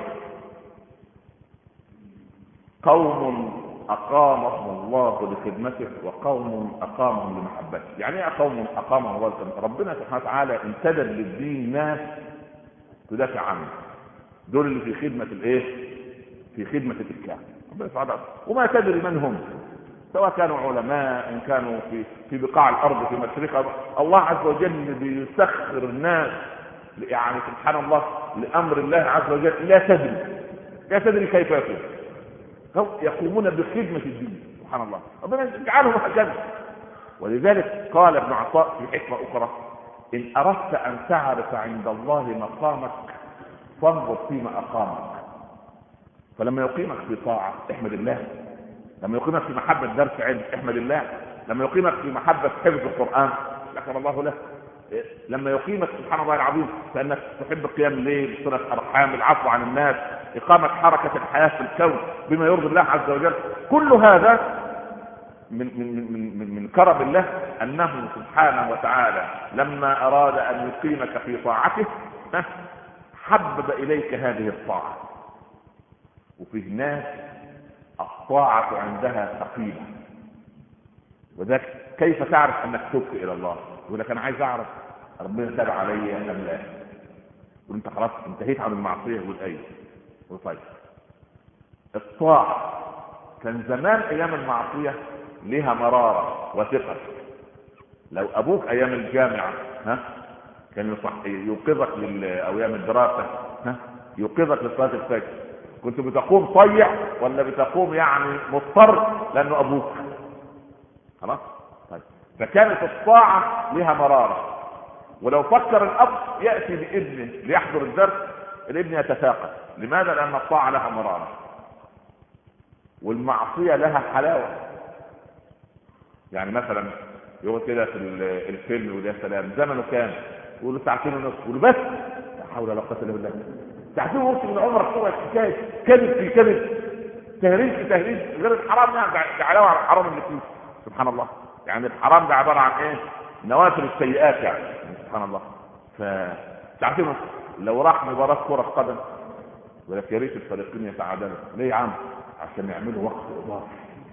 قوم اقامهم الله لخدمته وقوم اقامهم لمحبته. يعني ايه قوم اقامهم الله لخدمته؟ ربنا سبحانه وتعالى انتدب للدين ناس تدافع عنه، دول اللي في خدمه الايه؟ في خدمه الاسلام. ربنا سبحانه وما تدري من هم، سواء كانوا علماء ان كانوا في في بقاع الارض في مشرقها. الله عز وجل بيسخر الناس يعني سبحان الله لامر الله عز وجل، لا تدري لا تدري كيف يكون، يقومون بخدمه الدين سبحان الله. ربنا يجعلهم هكذا. ولذلك قال ابن عطاء في حكمه اخرى: ان اردت ان تعرف عند الله مقامك فانظر فيما اقامك. فلما يقيمك في طاعه احمد الله، لما يقيمك في محبه درس علم احمد الله، لما يقيمك في محبه حفظ القران شكر الله له، لما يقيمك سبحان الله العظيم فانك تحب قيام الليل، صله ارحام، العفو عن الناس، اقامه حركه الحياه في الكون بما يرضي الله عز وجل. كل هذا من من من من, من كرم الله انه سبحانه وتعالى لما اراد ان يقيمك في طاعته حبب اليك هذه الطاعه. وفي ناس الطاعه عندها ثقيله، وذلك كيف تعرف انك تبت الى الله؟ يقول لك انا عايز اعرف ربنا تاب علي ام لا. وانت خلاص انتهيت عن المعصيه، يقول ايوه. طيب الطاعة كان زمان ايام المعصية لها مرارة وثقة. لو ابوك ايام الجامعة ها كان يوقظك لل... او ايام الدراسة ها يوقظك لصلاة الفجر، كنت بتقوم طيع ولا بتقوم يعني مضطر لانه ابوك؟ خلاص. طيب فكانت الطاعة لها مرارة. ولو فكر الاب يأتي بابنه ليحضر الدرس، الابن يتساقط. لماذا؟ لان الطاعة لها مرارة والمعصية لها حلاوة. يعني مثلا يقول كده في الفيلم وده سلام زمنه كام؟ يقول له ساعتين ونص، يقول بس لا حول ولا قوة الا بالله. ساعتين ونص من عمرك طول حكايه كذب في كذب، تهريج في تهريج، غير الحرام يعني ده علاوه على الحرام اللي فيه. سبحان الله. يعني الحرام ده عباره عن ايه؟ نوافل السيئات يعني. سبحان الله. فساعتين ونص لو راح مباراه كره قدم ولا يا ريت الفريقين يتعادلوا، ليه يا عم؟ عشان يعملوا وقت اضافي.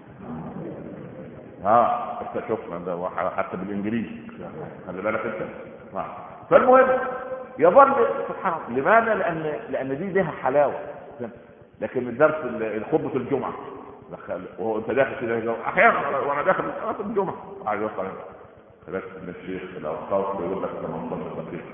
ها انت شوفنا ده حتى بالانجليزي، خلي بالك انت. فالمهم يظل سبحان الله. لماذا؟ لان لان دي لها حلاوه. لكن الدرس خطبه الجمعه وهو انت داخل كده احيانا وانا داخل صلاه الجمعه عايز اوصل بس من الشيخ الاوقاف يقول لك ثمانية عشر دقيقه.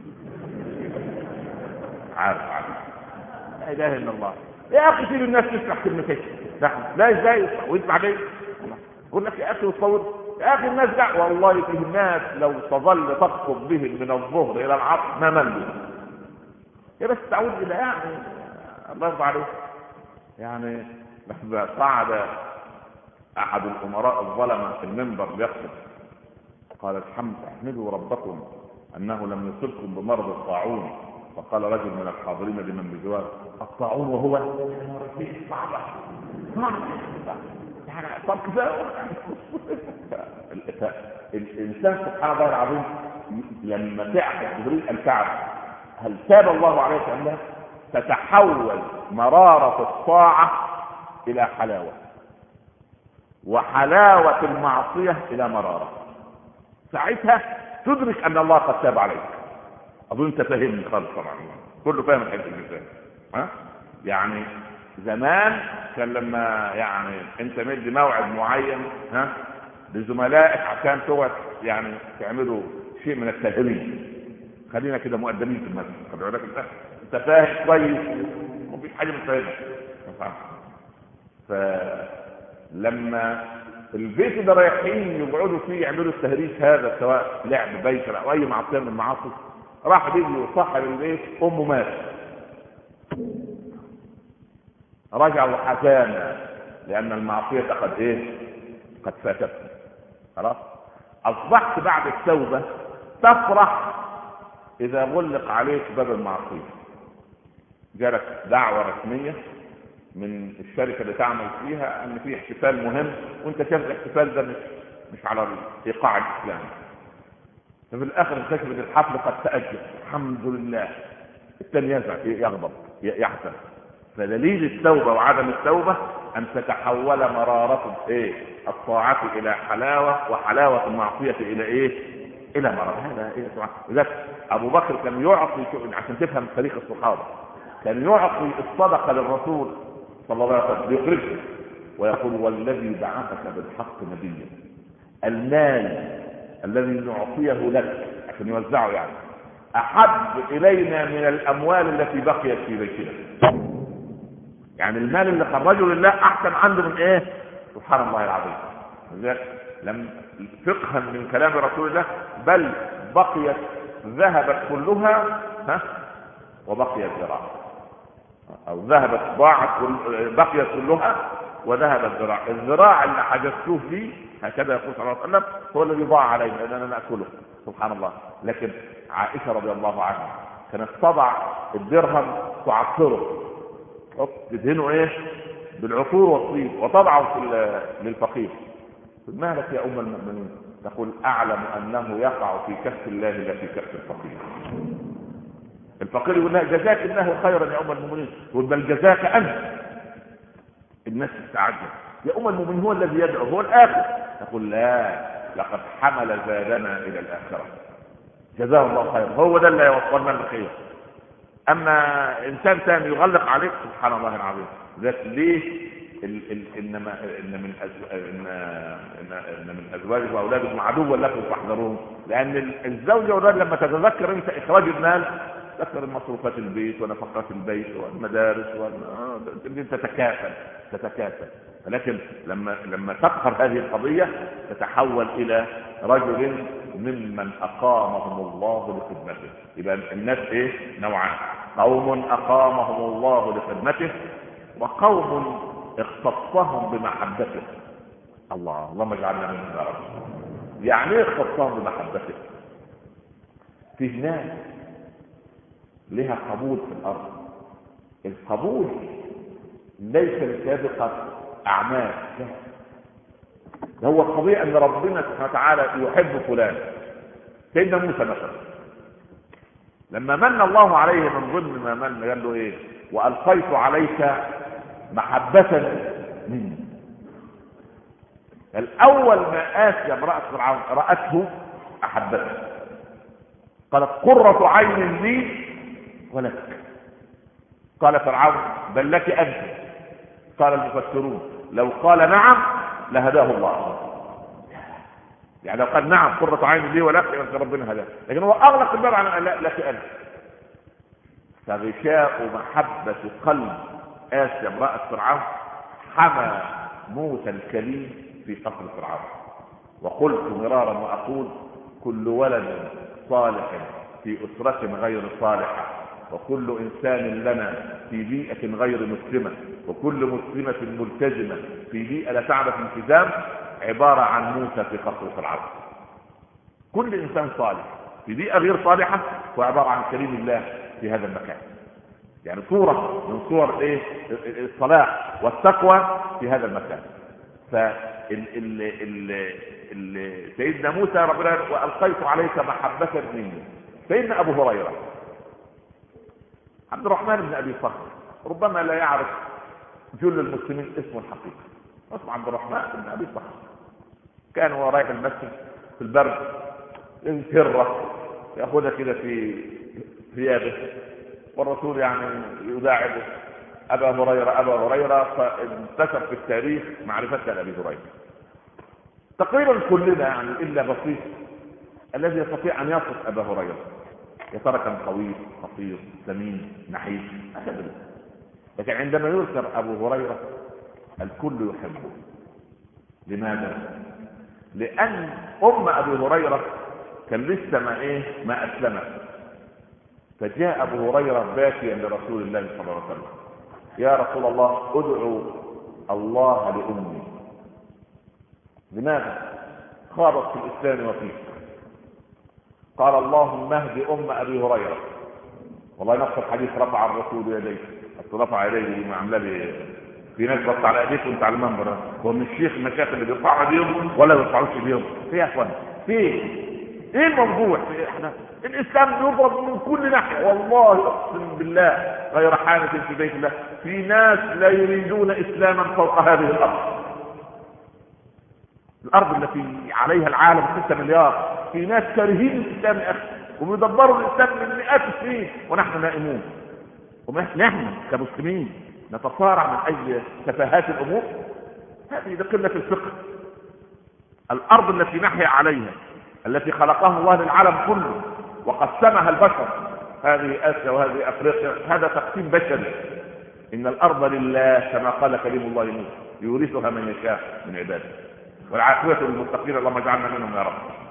عارف عارف لا اله الا الله يا اخي. سيب الناس تسمع كلمتين. لا ازاي ويسمع ليه؟ يقول لك يا اخي وتصور يا اخي الناس لا والله فيه الناس لو تظل تخطب بهم من الظهر الى العصر ما ملوا. يا بس تعود الى يعني الله يرضى عليه. يعني لما صعد احد الامراء الظلمه في المنبر يخطب قال الحمد احمدوا ربكم انه لم يصبكم بمرض الطاعون. فقال رجل من الحاضرين لمن بجواره الطاعون وهو صعبه صعبه يعني طب كفايه. الانسان سبحان الله العظيم لما تعبد جبريل الكعبه هل تاب الله عليه وسلم تتحول مرارة الطاعة الى حلاوة وحلاوة المعصية الى مرارة. ساعتها تدرك ان الله قد تاب عليك. اظن انت فاهمني خالص طبعا، كله فاهم الحته دي. ها يعني زمان كان لما يعني انت مدي موعد معين ها لزملائك عشان تقعد يعني تعملوا شيء من التهريج. خلينا كده مؤدبين في المسجد، خلي بالك انت انت فاهم كويس مفيش حاجه مش فاهمها. فلما البيت اللي رايحين يقعدوا فيه يعملوا التهريج هذا سواء لعب بيت او اي معصيه من المعاصي، راح بيجي صاحب البيت امه ماتت، رجعوا حزانا لان المعصيه قد ايه؟ قد فاتت. خلاص اصبحت بعد التوبه تفرح اذا غلق عليك باب المعصيه. جالك دعوه رسميه من الشركه اللي تعمل فيها ان في احتفال مهم وانت شايف الاحتفال ده مش مش على الايقاع الاسلامي، ففي الاخر اكتشف ان الحفل قد تاجل. الحمد لله. الثاني يزعل يغضب يحزن. فدليل التوبه وعدم التوبه ان تتحول مراره ايه؟ الطاعه الى حلاوه وحلاوه المعصيه الى ايه؟ الى مراره. هذا ايه طبعا. لذلك ابو بكر كان يعطي عشان تفهم تاريخ الصحابه كان يعطي الصدقه للرسول صلى الله عليه وسلم يخرجه ويقول والذي بعثك بالحق نبيا المال الذي نعطيه لك عشان يوزعه يعني احب الينا من الاموال التي بقيت في بيتنا. يعني المال اللي خرجه لله احسن عنده من ايه؟ سبحان الله العظيم. لذلك لم فقها من كلام رسول الله بل بقيت ذهبت كلها ها وبقيت ذراع، او ذهبت ضاعت بقيت كلها وذهبت ذراع. الذراع اللي حجزتوه فيه هكذا يقول صلى الله عليه وسلم هو الذي ضاع علينا لاننا ناكله. سبحان الله. لكن عائشه رضي الله عنها كانت تضع الدرهم تعطره تدهنه ايه؟ بالعطور والطيب وتضعه للفقير. ما لك يا ام المؤمنين؟ تقول اعلم انه يقع في كف الله لا في كف الفقير. الفقير يقول لها جزاك الله خيرا يا ام المؤمنين، تقول بل جزاك انت. الناس تستعجب يا ام المؤمنين هو الذي يدعو هو الاخر. تقول لا لقد حمل زادنا الى الاخره. جزاه الله خيرا، هو ده اللي يوصلنا للخير. اما انسان ثاني يغلق عليك سبحان الله العظيم. ذات ليه ال ال انما ان من أزو... ان ان ان من ازواجكم واولادكم عدوا لكم فاحذروهم. لان الزوجه والولد لما تتذكر انت اخراج المال تذكر مصروفات البيت ونفقات البيت والمدارس وال... تتكافل تتكافل. ولكن لما لما تقهر هذه القضيه تتحول الى رجل ممن اقامهم الله لخدمته. يبقى الناس ايه؟ نوعان: قوم اقامهم الله لخدمته، وقوم اختصهم بمحبته. الله اللهم اجعلنا منهم يا رب. يعني ايه اختصهم بمحبته؟ في ناس لها قبول في الارض. القبول ليس لسابقة اعمال، لا، هو القضية ان ربنا سبحانه وتعالى يحب فلان. سيدنا موسى مثلا لما من الله عليه من ضمن ما من قال له ايه؟ والقيت عليك محبة مني. الاول ما آسيا امرأة فرعون رأته احبته، قالت قرة عين لي ولك. قال فرعون بل لك انت. قال المفسرون لو قال نعم لهداه الله. يعني لو قال نعم قرة عين لي ولك ربنا هداه، لكن هو اغلق الباب عن لا لك انت. فغشاء محبة قلب آسيا امرأة فرعون حمى موسى الكليم في قصر فرعون. وقلت مرارا وأقول كل ولد صالح في أسرة غير صالحة، وكل إنسان لنا في بيئة غير مسلمة، وكل مسلمة ملتزمة في بيئة لا تعرف التزام، عبارة عن موسى في قصر فرعون. كل إنسان صالح في بيئة غير صالحة هو عبارة عن كريم الله في هذا المكان. يعني صورة من صور ايه؟ الصلاح والتقوى في هذا المكان. فسيدنا موسى ربنا والقيت عليك محبة مني. سيدنا ابو هريرة عبد الرحمن بن ابي صخر ربما لا يعرف جل المسلمين اسمه الحقيقي، اسمه عبد الرحمن بن ابي صخر. كان هو رايح المسجد في البرد الهرة ياخذها كده في ثيابه، والرسول يعني يداعبه ابا هريره ابا هريره، فانتشر في التاريخ معرفتها لابي هريره. تقريبا كلنا يعني الا بسيط الذي يستطيع ان يصف ابا هريره. يا ترى كان طويل قصير سمين نحيف ابدا، لكن عندما يذكر ابو هريره الكل يحبه. لماذا؟ لان ام ابي هريره كان لسه ما ايه ما اسلمت، فجاء ابو هريره باكيا لرسول الله صلى الله عليه وسلم: يا رسول الله ادعو الله لامي. لماذا؟ خاضت في الاسلام وفيه. قال اللهم اهد ام ابي هريره. والله نفس الحديث رفع الرسول يديه، رفع يديه ما عمل لي في ناس بص على ايديك وانت على المنبر. هو من الشيخ المشايخ اللي بيرفعوا ايديهم ولا ما بيرفعوش ايديهم؟ في يا اخوان في ايه الموضوع؟ احنا الاسلام يضرب من كل ناحيه، والله اقسم بالله غير حانة في بيت الله. في ناس لا يريدون اسلاما فوق هذه الارض، الارض التي عليها العالم ستة مليار. في ناس كارهين الاسلام يا اخي وبيدبروا الاسلام من مئات السنين ونحن نائمون. ونحن كمسلمين نتصارع من اجل تفاهات الامور. هذه قله الفقه. الارض التي نحيا عليها التي خلقها الله للعالم كله وقسمها البشر، هذه اسيا وهذه افريقيا، هذا تقسيم بشري. ان الارض لله كما قال كريم الله موسى يورثها من يشاء من عباده والعاقبه للمتقين. اللهم اجعلنا منهم يا رب.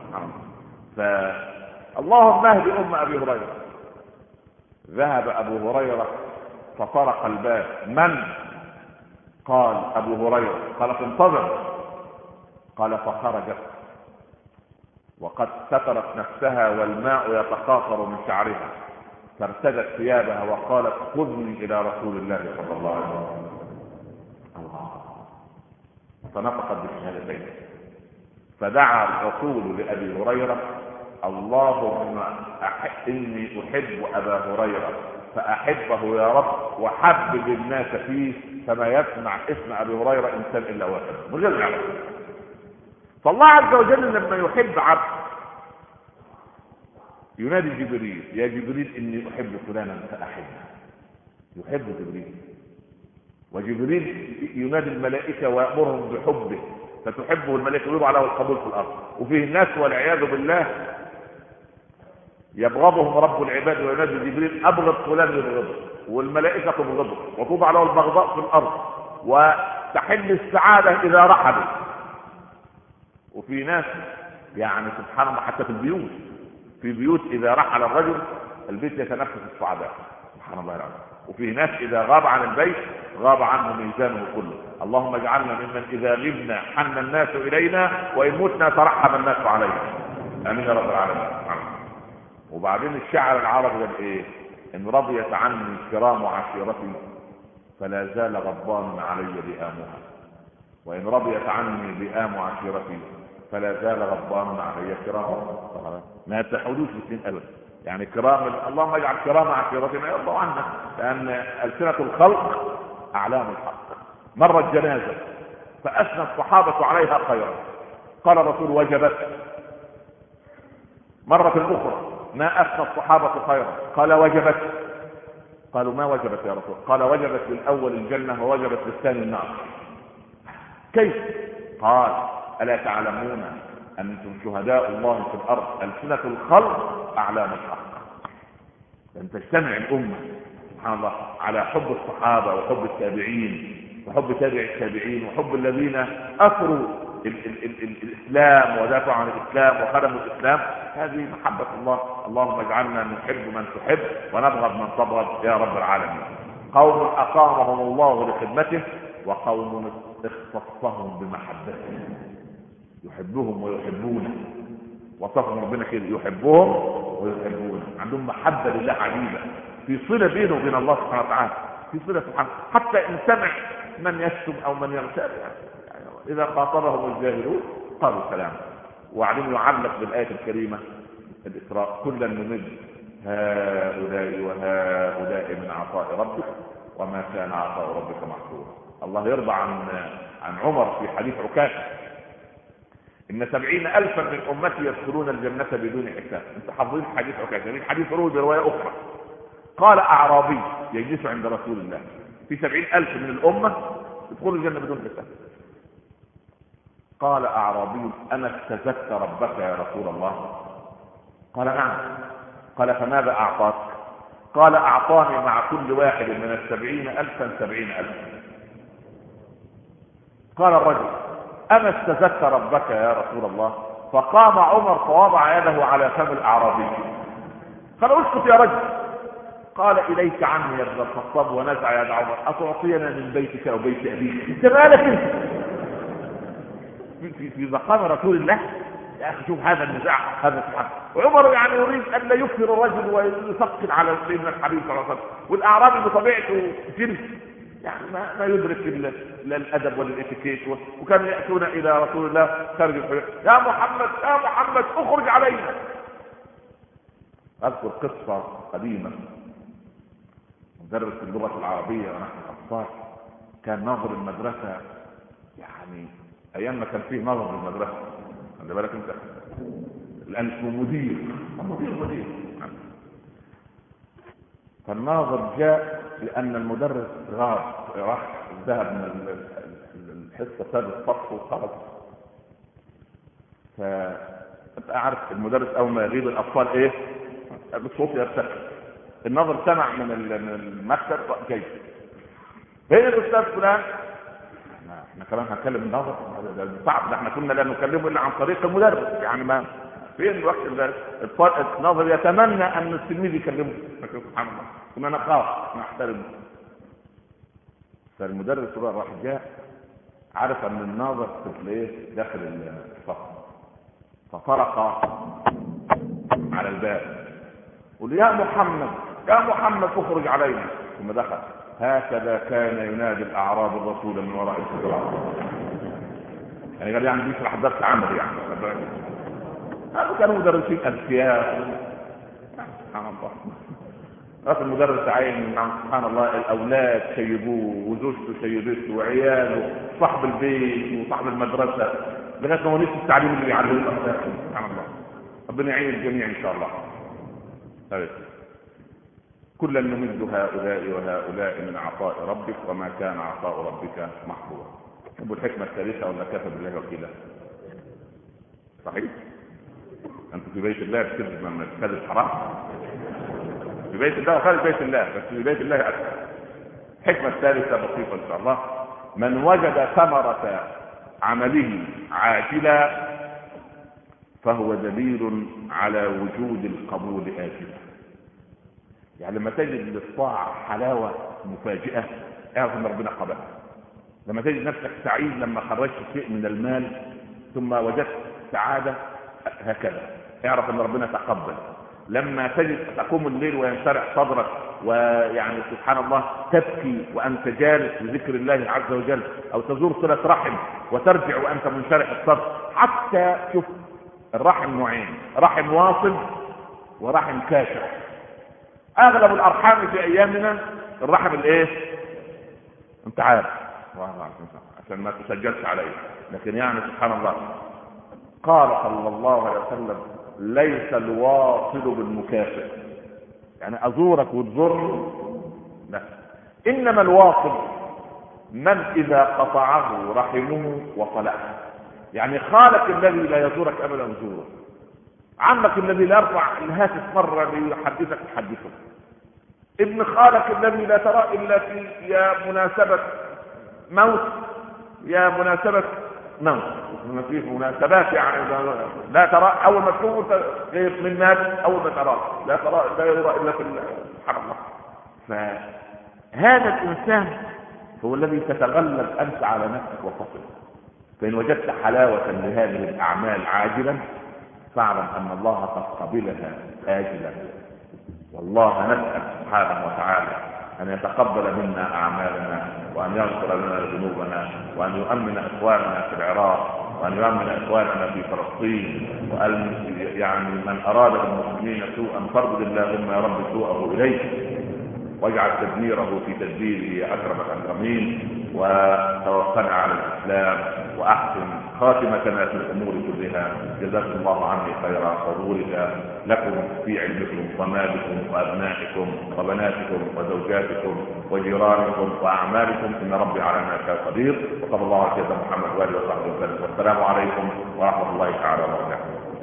فاللهم اهد ام ابي هريره. ذهب ابو هريره فطرق الباب. من؟ قال ابو هريره. قال انتظر. قال فخرجت وقد سترت نفسها والماء يتقاطر من شعرها، فارتدت ثيابها وقالت خذني الى رسول الله صلى الله عليه وسلم. الله. فنطقت بالشهادتين. فدعا الرسول لابي هريره: اللهم اني احب ابا هريره فاحبه يا رب وحبب الناس فيه، فما يسمع اسم ابي هريره انسان الا واحد من غير يعرف. فالله عز وجل لما يحب عبد ينادي جبريل: يا جبريل إني أحب فلانا فأحبه. يحب جبريل. وجبريل ينادي الملائكة ويأمرهم بحبه فتحبه الملائكة ويضع له القبول في الأرض. وفيه الناس والعياذ بالله يبغضهم رب العباد وينادي جبريل: أبغض فلان يبغضه، والملائكة تبغضه وتوضع له البغضاء في الأرض وتحل السعادة إذا رحلوا. وفي ناس يعني سبحان الله حتى في البيوت، في بيوت إذا رحل الرجل البيت يتنفس السعداء سبحان الله العظيم. وفي ناس إذا غاب عن البيت غاب عنه ميزانه كله. اللهم اجعلنا ممن إذا غبنا حن الناس إلينا وإن متنا ترحم الناس علينا. آمين يا رب العالمين. وبعدين الشعر العربي قال إيه؟ إن رضيت عني كرام عشيرتي فلا زال غضبان علي بآمها، وإن رضيت عني بآم عشيرتي فلا زال غضبان علي كرامها. ما يتحولوش الاثنين أبدا. يعني كرام اللهم اجعل كرام عشيرتنا يا الله عنا، لأن ألسنة الخلق أعلام الحق. مرت جنازة فأثنى الصحابة عليها خيرا، قال الرسول: وجبت. مرة أخرى ما أثنى الصحابة خيرا، قال: وجبت. قالوا: ما وجبت يا رسول؟ قال: وجبت للأول الجنة ووجبت للثاني النار. كيف؟ قال: ألا تعلمون أنتم شهداء الله في الأرض، ألسنة الخلق أعلام الحق. أن تجتمع الأمة سبحان الله على حب الصحابة وحب التابعين وحب تابع التابعين وحب الذين أثروا ال ال ال ال الإسلام ودافعوا عن الإسلام وخدموا الإسلام. هذه محبة الله. اللهم اجعلنا نحب من تحب ونبغض من تبغض يا رب العالمين. قوم أقامهم الله لخدمته وقوم اختصهم بمحبته، يحبهم ويحبونه. وصفهم ربنا كده: يحبهم ويحبونه. عندهم محبة لله عجيبة، في صلة بينه وبين الله سبحانه وتعالى، في صلة سبحانه. حتى إن سمع من يشتم أو من يغتاب يعني إذا خاطبهم الجاهلون قالوا سلاما. وبعدين يعلق بالآية الكريمة الإسراء: كلا نمد هؤلاء وهؤلاء من عطاء ربك وما كان عطاء ربك محظورا. الله يرضى عن عن عمر في حديث عكاشة: إن سبعين ألفا من أمتي يدخلون الجنة بدون حساب. أنت حافظين حديث عكاشة؟ الحديث روي برواية أخرى. قال أعرابي يجلس عند رسول الله: في سبعين ألف من الأمة يدخلوا الجنة بدون حساب. قال أعرابي: أنا استزدت ربك يا رسول الله؟ قال: نعم. قال: فماذا أعطاك؟ قال: أعطاني مع كل واحد من السبعين ألفا سبعين ألفا. قال الرجل: أنا استزدت ربك يا رسول الله؟ فقام عمر فوضع يده على فم الأعرابي. قال: اسكت يا رجل. قال: إليك عني يا ابن الخطاب. ونزع يد عمر: أتعطينا من بيتك أو بيت أبيك؟ أنت مالك أنت؟ في في مقام رسول الله يا أخي. شوف هذا النزاع، هذا سبحانه. وعمر يعني يريد أن لا يكثر الرجل ويثقل على سيدنا الحبيب صلى الله عليه وسلم. والأعرابي بطبيعته جنس يعني ما, ما يدرك لا الأدب ولا الاتيكيت. وكانوا يأتون إلى رسول الله خارج الحجر: يا محمد يا محمد اخرج علينا. أذكر قصة قديمة، مدرس اللغة العربية ونحن أطفال كان ناظر المدرسة، يعني أيام ما كان فيه ناظر المدرسة، خلي بالك أنت، الآن اسمه مدير مدير مدير فالناظر جاء لأن المدرس غاب، راح ذهب من الحصة ساب الصف وخرج. فأنت أعرف المدرس أول ما يغيب الأطفال إيه؟ الصوت يرتفع. الناظر سمع من المكتب جاي: فين الأستاذ فلان؟ احنا كمان هنكلم الناظر؟ ده صعب، ده احنا كنا لا نكلمه إلا عن طريق المدرس. يعني ما فين الوقت الناظر يتمنى أن التلميذ يكلمه، لكن سبحان الله كنا نخاف نحترمه. فالمدرس راح جاء عرف أن الناظر تلاقيه داخل الصف، فطرق على الباب: قل يا محمد يا محمد اخرج علينا. ثم دخل. هكذا كان ينادي الأعراب الرسول من وراء الحجرات. يعني قال يعني بيشرح درس عمل يعني. هذا كانوا مدرسين أذكياء سبحان الله. راس المدرس عين سبحان الله الأولاد شيبوه وزوجته شيبته وعياله صاحب البيت وصاحب المدرسة لغاية ما هو نفس التعليم اللي يعلمه سبحان الله. ربنا يعين الجميع إن شاء الله. أيوة. كلا نمد هؤلاء وهؤلاء من عطاء ربك وما كان عطاء ربك محظورا. تحب الحكمة الثالثة ولا كفى بالله وكيلا؟ صحيح؟ أنت في بيت الله بتكذب من تكذب حرام؟ في بيت الله وخارج بيت الله، بس في بيت الله أكثر. الحكمة الثالثة بسيطة إن شاء الله. من وجد ثمرة عمله عاجلا فهو دليل على وجود القبول آجلا. يعني لما تجد للطاعة حلاوة مفاجئة اعرف ان ربنا قبلها. لما تجد نفسك سعيد لما خرجت شيء من المال ثم وجدت سعادة هكذا اعرف ان ربنا تقبل. لما تجد تقوم الليل وينشرح صدرك ويعني سبحان الله تبكي وانت جالس بذكر الله عز وجل، او تزور صلة رحم وترجع وانت منشرح الصدر. حتى شوف الرحم نوعين، رحم واصل ورحم كاشف. اغلب الارحام في ايامنا الرحم الايه؟ انت عارف عشان ما تسجلش عليه، لكن يعني سبحان الله قال صلى الله عليه وسلم ليس الواصل بالمكافئ، يعني ازورك وتزورني لا، انما الواصل من اذا قطعه رحمه وصله. يعني خالك الذي لا يزورك ابدا زوره، عمك الذي لا يرفع الهاتف مره ليحدثك تحدثه، ابن خالك الذي لا ترى الا في يا مناسبه موت يا مناسبه موت في مناسبات يعني لا ترى، اول ما تكون من ناس اول ما ترى لا ترى لا يرى الا في سبحان الله. فهذا الانسان هو الذي تتغلب انت على نفسك وتصل. فان وجدت حلاوه لهذه الاعمال عاجلا فاعلم ان الله قد قبلها آجلا. والله نسأل سبحانه وتعالى أن يتقبل منا أعمالنا وأن يغفر لنا ذنوبنا وأن يؤمن إخواننا في العراق وأن يؤمن إخواننا في فلسطين، وأن يعني من أراد بالمسلمين سوءا فارد اللهم يا رب سوءه إليه واجعل تدميره في تدبيره يا أكرم الأكرمين، وتوفنا على الإسلام وأحسن خاتمتنا في الأمور كلها. جزاكم الله عني خيرا وبارك لكم في علمكم ومالكم وأبنائكم وبناتكم وزوجاتكم وجيرانكم وأعمالكم، إن ربي على ما شاء قدير. وصلى الله على سيدنا محمد وآله وصحبه وسلم، والسلام عليكم ورحمة الله تعالى وبركاته.